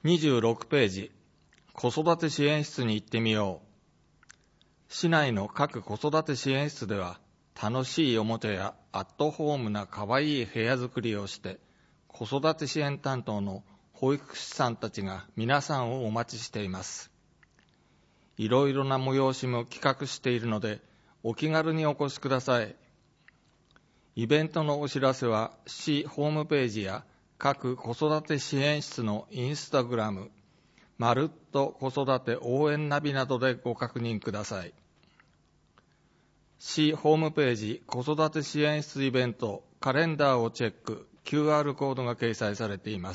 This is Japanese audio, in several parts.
26ページ、子育て支援室に行ってみよう。市内の各子育て支援室では、楽しいおもちゃやアットホームなかわいい部屋作りをして、子育て支援担当の保育士さんたちが皆さんをお待ちしています。いろいろな催しも企画しているので、お気軽にお越しください。イベントのお知らせは市ホームページや各子育て支援室のインスタグラム、まるっと子育て応援ナビなどでご確認ください。市ホームページ子育て支援室イベントカレンダーをチェック、QR コードが掲載されています。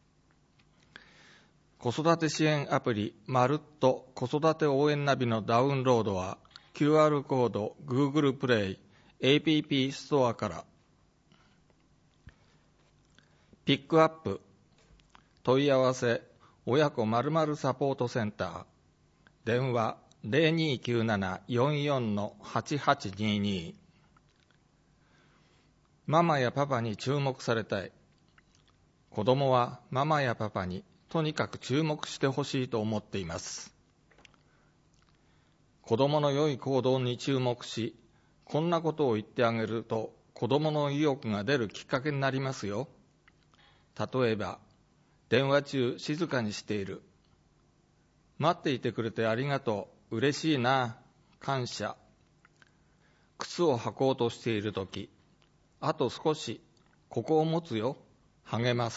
子育て支援アプリまるっと子育て応援ナビのダウンロードは QR コード Google プレイ APP ストアから。ピックアップ問い合わせ親子〇〇サポートセンター電話 0297-44-8822。 ママやパパに注目されたい。子供はママやパパにとにかく注目してほしいと思っています。子供の良い行動に注目し、こんなことを言ってあげると子供の意欲が出るきっかけになりますよ。例えば、電話中静かにしている。待っていてくれてありがとう。嬉しいな。感謝。靴を履こうとしているとき、あと少し、ここを持つよ。励ます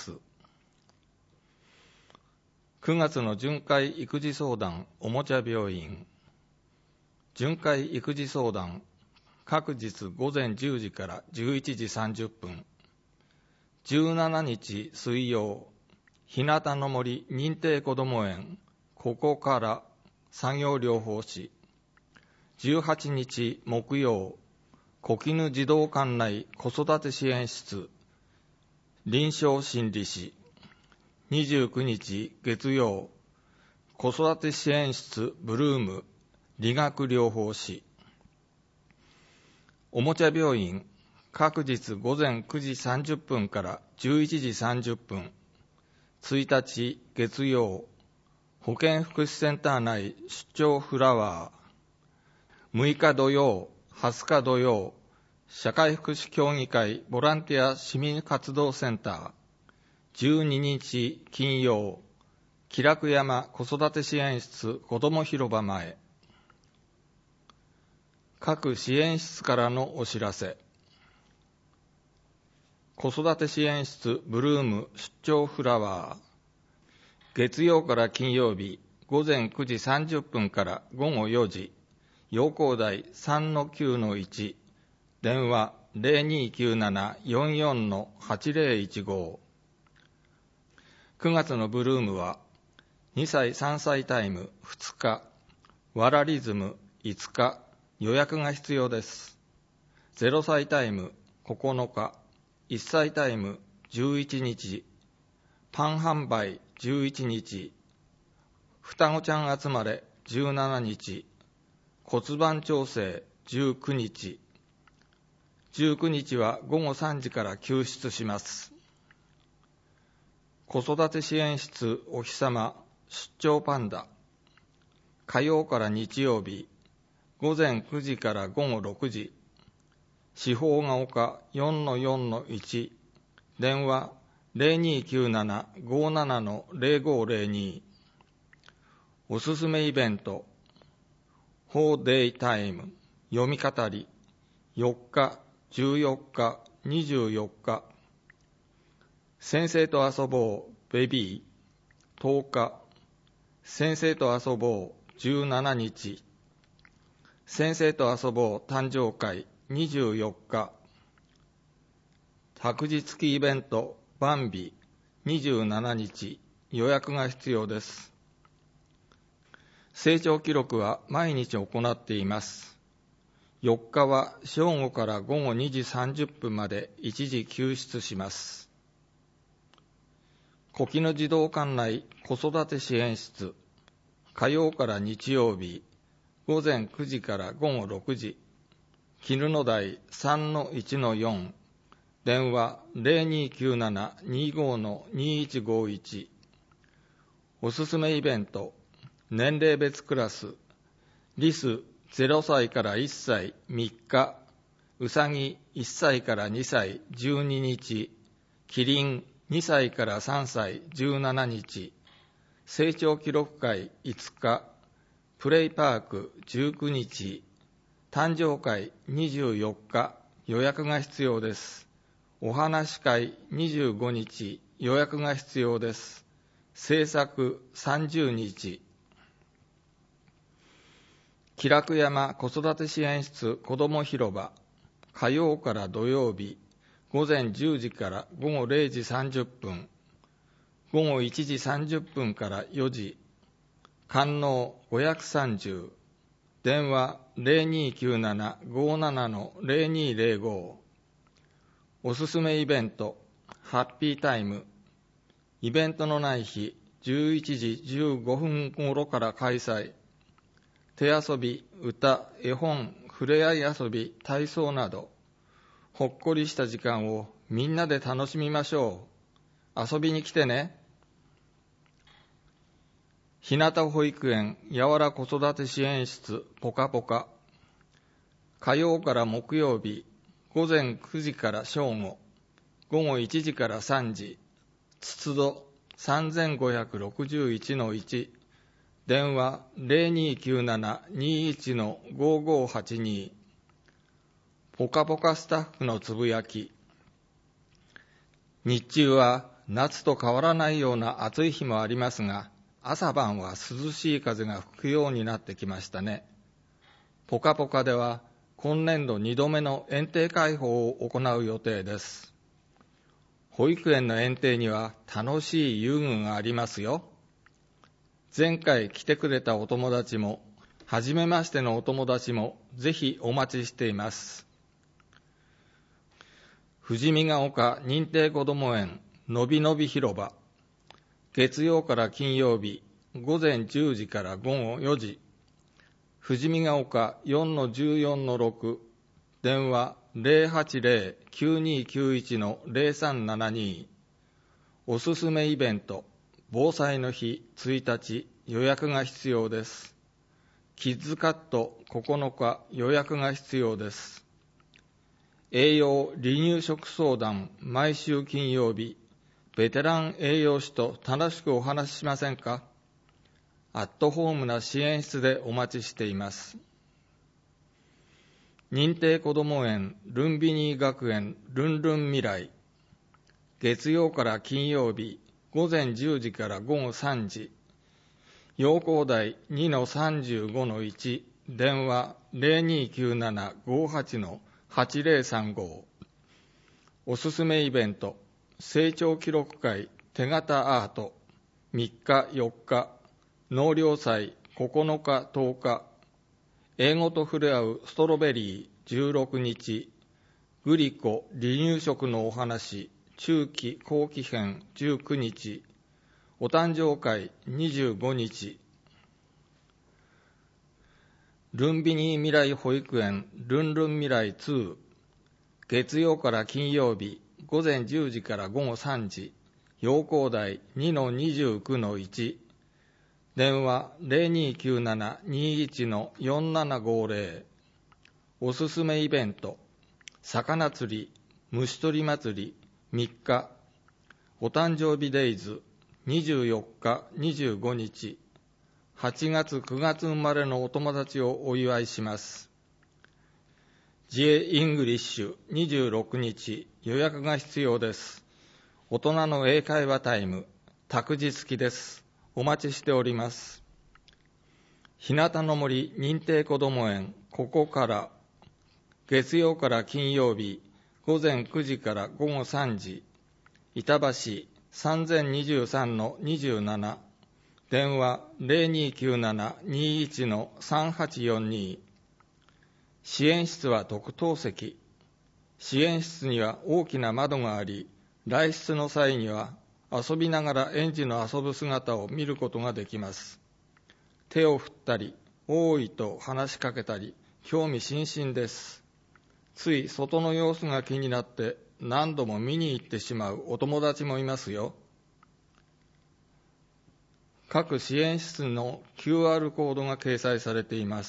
。9月の巡回育児相談おもちゃ病院。巡回育児相談、各日午前10時から11時30分。17日水曜、日向の森認定こども園、ここから作業療法士。18日木曜、小絹児童館内子育て支援室、臨床心理士。29日月曜、子育て支援室ブルーム、理学療法士。おもちゃ病院、各日午前9時30分から11時30分。1日月曜、保健福祉センター内出張フラワー。6日土曜、20日土曜、社会福祉協議会ボランティア市民活動センター。12日金曜、喜楽山子育て支援室子ども広場前。各支援室からのお知らせ。子育て支援室ブルーム出張フラワー。月曜から金曜日午前9時30分から午後4時。陽光台 3-9-1。電話 0297-44-8015。9月のブルームは2歳3歳タイム2日、ワラリズム5日、予約が必要です。0歳タイム9日、1歳タイム11日、パン販売11日、双子ちゃん集まれ17日、骨盤調整19日、19日は午後3時から救出します。子育て支援室お日様出張パンダ。火曜から日曜日、午前9時から午後6時。四方が丘 4-4-1。電話 0297-57-0502。おすすめイベント、4デイタイム、読み語り、4日、14日、24日。先生と遊ぼうベビー10日、先生と遊ぼう17日、先生と遊ぼう誕生会24日、白日付きイベントバンビ27日、予約が必要です。成長記録は毎日行っています。4日は正午から午後2時30分まで一時休室します。小絹児童館内子育て支援室、火曜から日曜日、午前9時から午後6時、絹の台 3-1-4、電話 0297-25-21、 おすすめイベント、年齢別クラス、リス0歳から1歳3日、ウサギ1歳から2歳12日、キリン2歳から3歳17日、成長記録会5日、プレイパーク19日、誕生会24日、予約が必要です。お話会25日、予約が必要です。制作30日。喜楽山子育て支援室子ども広場、火曜から土曜日、午前10時から午後0時30分、午後1時30分から4時、観音530、電話 0297-57-0205。おすすめイベント、ハッピータイム。イベントのない日、11時15分頃から開催。手遊び、歌、絵本、ふれあい遊び、体操など、ほっこりした時間をみんなで楽しみましょう。遊びに来てね。ひなた保育園やわら子育て支援室ぽかぽか。火曜から木曜日、午前9時から正午、午後1時から3時、つつど 3561-1、電話 0297-21-5582。ぽかぽかスタッフのつぶやき。日中は夏と変わらないような暑い日もありますが、朝晩は涼しい風が吹くようになってきましたね。ぽかぽかでは今年度2度目の園庭開放を行う予定です。保育園の園庭には楽しい遊具がありますよ。前回来てくれたお友達も、はじめましてのお友達もぜひお待ちしています。富士見ヶ丘認定こども園のびのび広場、月曜から金曜日、午前10時から午後4時、富士見ヶ丘 4-14-6、電話 080-9291-0372。おすすめイベント、防災の日1日、予約が必要です。キッズカット9日、予約が必要です。栄養離乳食相談、毎週金曜日、ベテラン栄養士と楽しくお話ししませんか？アットホームな支援室でお待ちしています。認定こども園ルンビニー学園ルンルン未来、月曜から金曜日、午前10時から午後3時、要項台 2-35-1、電話 0297-58-8035。おすすめイベント、成長記録会手形アート、3日4日、納涼祭9日10日、英語と触れ合うストロベリー16日、グリコ離乳食のお話中期後期編19日、お誕生会25日、ルンビニー未来保育園ルンルン未来2、月曜から金曜日、午前10時から午後3時、要項台 2-29-1、電話 0297-21-4750。おすすめイベント、魚釣り、虫取り祭り3日、お誕生日デイズ24日、25日、8月9月生まれのお友達をお祝いします。自営イングリッシュ26日、予約が必要です。大人の英会話タイム、託児付きです。お待ちしております。日向の森認定こども園ここから、月曜から金曜日、午前9時から午後3時、板橋 3023-27、電話 0297-21-3842。支援室は特等席。支援室には大きな窓があり、来室の際には遊びながら園児の遊ぶ姿を見ることができます。手を振ったり、おーいと話しかけたり、興味津々です。つい外の様子が気になって何度も見に行ってしまうお友達もいますよ。 各支援室の QR コードが掲載されています。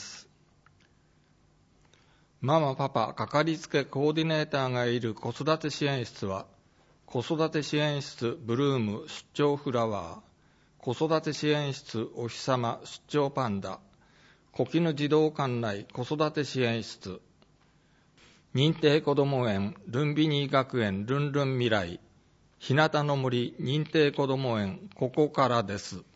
ママパパかかりつけコーディネーターがいる子育て支援室は、子育て支援室ブルーム出張フラワー、子育て支援室お日様出張パンダ、小絹児童館内子育て支援室、認定こども園ルンビニー学園ルンルン未来、日向の森認定こども園ここからです。